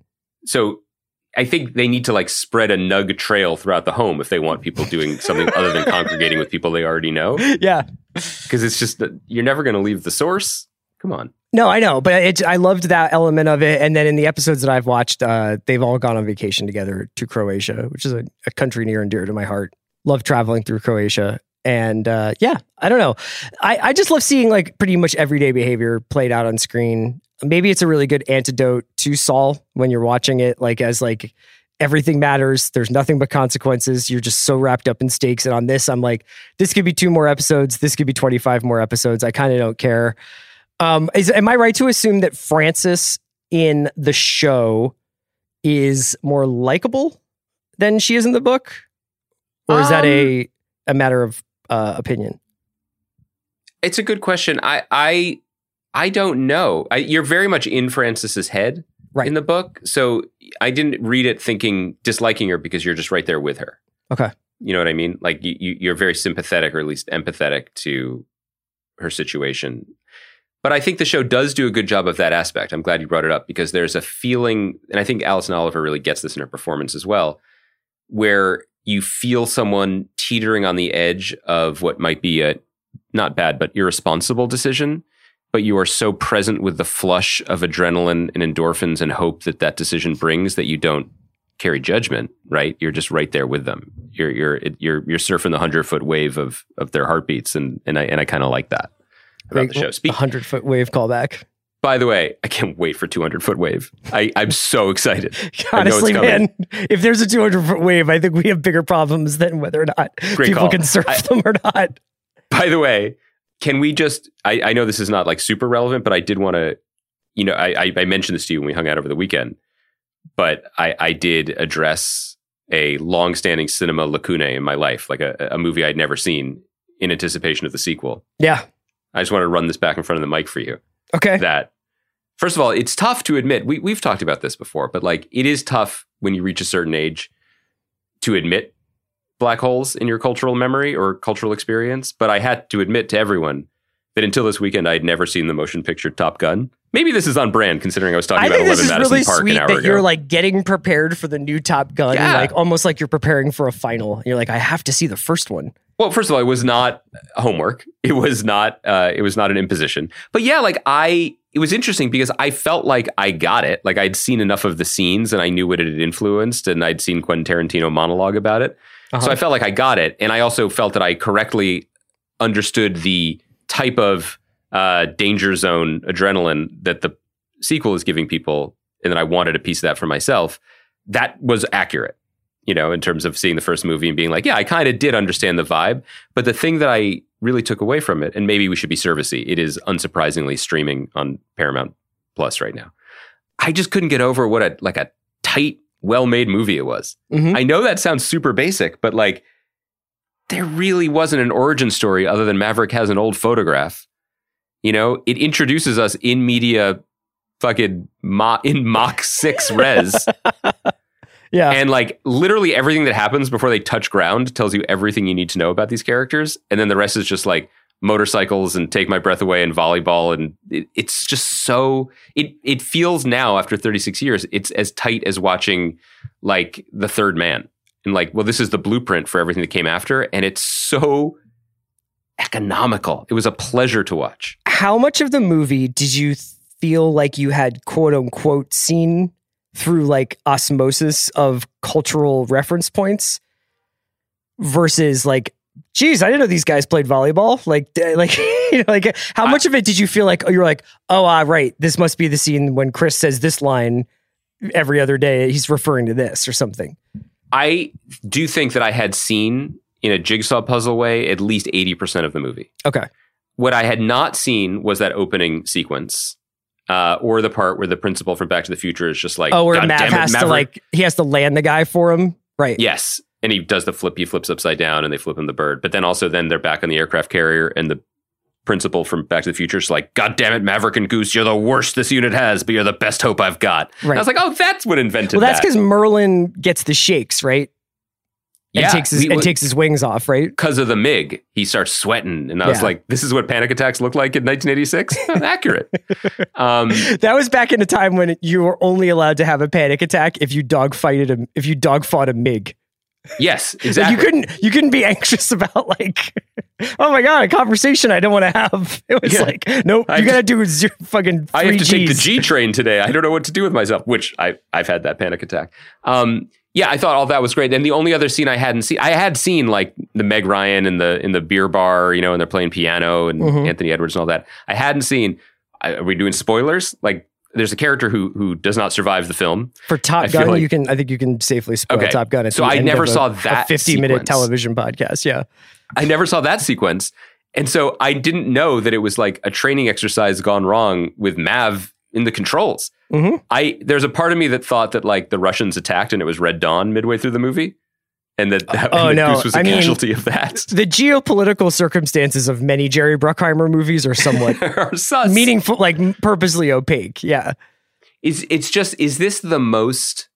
So I think they need to like spread a nug trail throughout the home if they want people doing something other than congregating with people they already know. Yeah. Because it's just that you're never going to leave the source. Come on. No, I know, but it, I loved that element of it. And then in the episodes that I've watched, uh, they've all gone on vacation together to Croatia, which is a, a country near and dear to my heart. Love traveling through Croatia. And uh, yeah, I don't know. I, I just love seeing like pretty much everyday behavior played out on screen. Maybe it's a really good antidote to Saul when you're watching it, like as like everything matters. There's nothing but consequences. You're just so wrapped up in stakes. And on this, I'm like, this could be two more episodes. This could be twenty-five more episodes. I kind of don't care. Um, is, am I right to assume that Frances in the show is more likable than she is in the book? Or is um, that a, a matter of uh, opinion? It's a good question. I I, I don't know. I, you're very much in Frances's head right. in the book. So I didn't read it thinking disliking her because you're just right there with her. Okay. You know what I mean? Like you, you're very sympathetic or at least empathetic to her situation. But I think the show does do a good job of that aspect. I'm glad you brought it up because there's a feeling, and I think Alison Oliver really gets this in her performance as well, where you feel someone teetering on the edge of what might be a not bad, but irresponsible decision. But you are so present with the flush of adrenaline and endorphins and hope that that decision brings that you don't carry judgment, right? You're just right there with them. You're you're you're you're surfing the hundred foot wave of of their heartbeats, and and I and I kind of like that. About the show. Speak- one hundred foot wave callback. By the way, I can't wait for two hundred foot wave. I, I'm so excited. Honestly, man, if there's a two hundred foot wave, I think we have bigger problems than whether or not Great people call. can surf I, them or not. By the way, can we just, I, I know this is not like super relevant, but I did want to, you know, I, I mentioned this to you when we hung out over the weekend, but I, I did address a long-standing cinema lacuna in my life, like a, a movie I'd never seen in anticipation of the sequel. Yeah. I just want to run this back in front of the mic for you. Okay. That, first of all, it's tough to admit. We, we've talked about this before, but like it is tough when you reach a certain age to admit black holes in your cultural memory or cultural experience. But I had to admit to everyone that until this weekend, I had never seen the motion picture Top Gun. Maybe this is on brand, considering I was talking I about think eleven this is Madison really Park sweet an hour that ago. You're like getting prepared for the new Top Gun, Yeah. like almost like you're preparing for a final. You're like, I have to see the first one. Well, first of all, it was not homework. It was not. Uh, it was not an imposition. But yeah, like I, it was interesting because I felt like I got it. Like I'd seen enough of the scenes and I knew what it had influenced, and I'd seen Quentin Tarantino monologue about it. Uh-huh. So I felt like I got it, and I also felt that I correctly understood the type of uh, danger zone adrenaline that the sequel is giving people and then I wanted a piece of that for myself, that was accurate, you know, in terms of seeing the first movie and being like, yeah, I kind of did understand the vibe. But the thing that I really took away from it, and maybe we should be servicey, it is unsurprisingly streaming on Paramount Plus right now. I just couldn't get over what a like a tight, well-made movie it was. Mm-hmm. I know that sounds super basic, but like there really wasn't an origin story other than Maverick has an old photograph. You know, it introduces us in media fucking mo- in Mach six res. Yeah. And like literally everything that happens before they touch ground tells you everything you need to know about these characters. And then the rest is just like motorcycles and Take My Breath Away and volleyball. And it, it's just so, it it feels now after thirty-six years, it's as tight as watching like The Third Man. And like, well, this is the blueprint for everything that came after. And it's so economical. It was a pleasure to watch. How much of the movie did you feel like you had quote unquote seen through like osmosis of cultural reference points versus like, geez, I didn't know these guys played volleyball. Like, like, you know, like how much I, of it did you feel like, oh, you're like, oh, ah, right. This must be the scene when Chris says this line every other day. He's referring to this or something. I do think that I had seen in a jigsaw puzzle way at least eighty percent of the movie. Okay. What I had not seen was that opening sequence. Uh, or the part where the principal from Back to the Future is just like, oh, where God Mav damn it, has Maverick. to like, he has to land the guy for him. Right. Yes. And he does the flip, he flips upside down and they flip him the bird. But then also then they're back on the aircraft carrier and the principal from Back to the Future is like, God damn it, Maverick and Goose, you're the worst this unit has, but you're the best hope I've got. Right. And I was like, oh, that's what invented well, that's that. because Merlin gets the shakes, right? And yeah, takes his we, and takes his wings off, right? Because of the M I G, he starts sweating, and I was yeah. like, "This is what panic attacks look like in nineteen eighty-six." Accurate. Um, that was back in a time when you were only allowed to have a panic attack if you dogfighted a if you dogfought a M I G. Yes, exactly. Like you couldn't you couldn't be anxious about like, oh my god, a conversation I don't want to have. It was yeah. like, nope, you got to do zero, fucking. I have to Gs. take the G train today. I don't know what to do with myself. Which I I've had that panic attack. Um, Yeah, I thought all that was great. And the only other scene I hadn't seen, I had seen like the Meg Ryan in the in the beer bar, you know, and they're playing piano and mm-hmm. Anthony Edwards and all that. I hadn't seen. Are we doing spoilers? Like, there's a character who who does not survive the film. For Top Gun, like, you can. I think you can safely spoil okay. Top Gun. So I never saw a, that a fifty minute television podcast. Yeah, I never saw that sequence, and so I didn't know that it was like a training exercise gone wrong with Mav in the controls. Mm-hmm. I there's a part of me that thought that like the Russians attacked and it was Red Dawn midway through the movie, and that, that, oh, and that no. Goose was a I casualty mean, of that. The geopolitical circumstances of many Jerry Bruckheimer movies are somewhat are sus. meaningful, like purposely opaque. Yeah, is it's just is this the most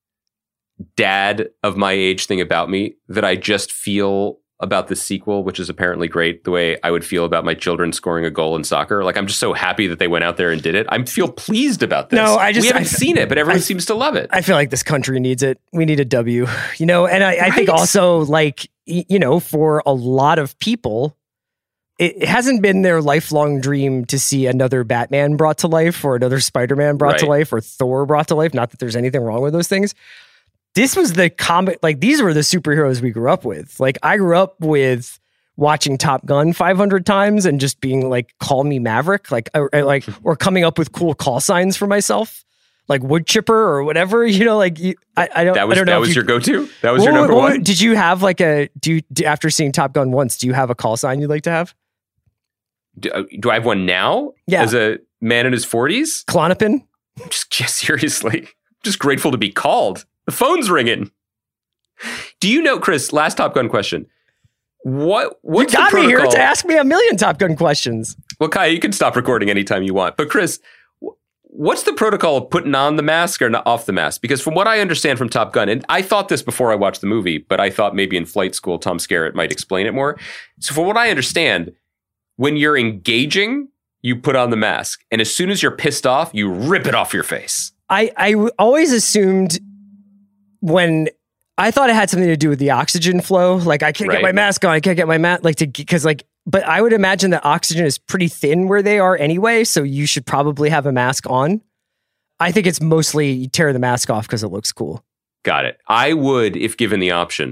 dad of my age thing about me that I just feel about the sequel, which is apparently great, the way I would feel about my children scoring a goal in soccer. Like, I'm just so happy that they went out there and did it. I feel pleased about this. No, I just we haven't I, seen it, but everyone I, seems to love it. I feel like this country needs it. We need a W, you know. And I, I right? think also, like, you know, for a lot of people, it hasn't been their lifelong dream to see another Batman brought to life or another Spider-Man brought right. to life or Thor brought to life. Not that there's anything wrong with those things. This was the comic, like, these were the superheroes we grew up with. Like, I grew up with watching Top Gun five hundred times and just being like, call me Maverick, like, or, like, or coming up with cool call signs for myself, like wood chipper or whatever, you know, like, you, I, I don't, that was, I don't know. That was you, your go-to? That was what, your number what, one? Did you have like a, do you, do, after seeing Top Gun once, do you have a call sign you'd like to have? Do, uh, do I have one now? Yeah. As a man in his forties? Klonopin? Just, yeah, seriously. Just grateful to be called. The phone's ringing. Do you know, Chris, last Top Gun question. What what's you got the me protocol? here to ask me a million Top Gun questions. Well, Kai, you can stop recording anytime you want. But Chris, what's the protocol of putting on the mask or not off the mask? Because from what I understand from Top Gun, and I thought this before I watched the movie, but I thought maybe in flight school, Tom Skerritt might explain it more. So from what I understand, when you're engaging, you put on the mask. And as soon as you're pissed off, you rip it off your face. I, I always assumed when... I thought it had something to do with the oxygen flow. Like, I can't right. get my mask on. I can't get my mask, like, to, because, like, but I would imagine that oxygen is pretty thin where they are anyway. So you should probably have a mask on. I think it's mostly you tear the mask off because it looks cool. Got it. I would, if given the option,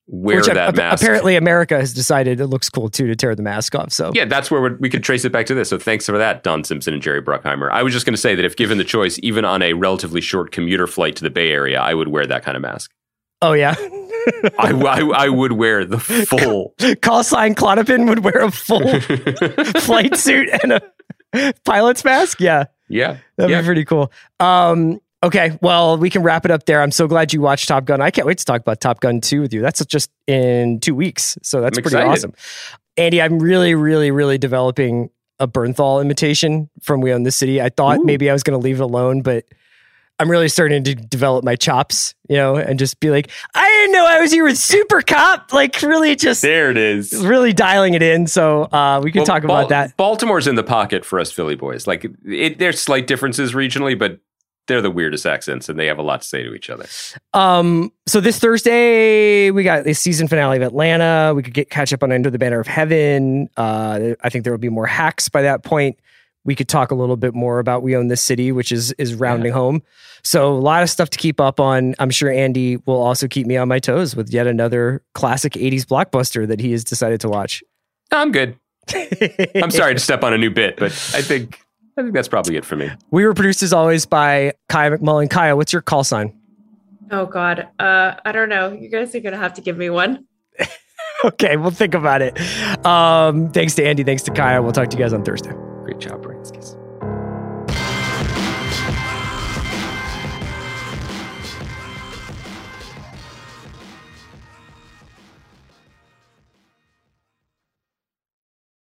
wear Which that ap- mask. Apparently, America has decided it looks cool too to tear the mask off. So yeah, that's where we're, we could trace it back to this. So thanks for that, Don Simpson and Jerry Bruckheimer. I was just going to say that if given the choice, even on a relatively short commuter flight to the Bay Area, I would wear that kind of mask. Oh yeah, I, I, I would wear the full. Call sign Clonopin would wear a full flight suit and a pilot's mask. Yeah, yeah, that'd yeah. be pretty cool. Um, okay, well, we can wrap it up there. I'm so glad you watched Top Gun. I can't wait to talk about Top Gun two with you. That's just in two weeks, so that's I'm pretty excited. awesome. Andy, I'm really, really, really developing a Bernthal imitation from We Own the City. I thought Ooh. maybe I was going to leave it alone, but I'm really starting to develop my chops, you know, and just be like, I didn't know I was here with Super Cop. Like, really just There it is. really dialing it in. So uh, we can Well, talk Bal- about that. Baltimore's in the pocket for us Philly boys. Like, it, there's slight differences regionally, but they're the weirdest accents, and they have a lot to say to each other. Um, so this Thursday, we got the season finale of Atlanta. We could get catch up on Under the Banner of Heaven. Uh, I think there will be more hacks by that point. We could talk a little bit more about We Own This City, which is is rounding yeah. home. So a lot of stuff to keep up on. I'm sure Andy will also keep me on my toes with yet another classic eighties blockbuster that he has decided to watch. I'm good. I'm sorry to step on a new bit, but I think I think that's probably it for me. We were produced as always by Kaya McMullen. Kaya, what's your call sign? Oh God, uh, I don't know. You guys are gonna have to give me one. Okay, we'll think about it. Um, thanks to Andy. Thanks to Kaya. We'll talk to you guys on Thursday. Great job, Brainskis.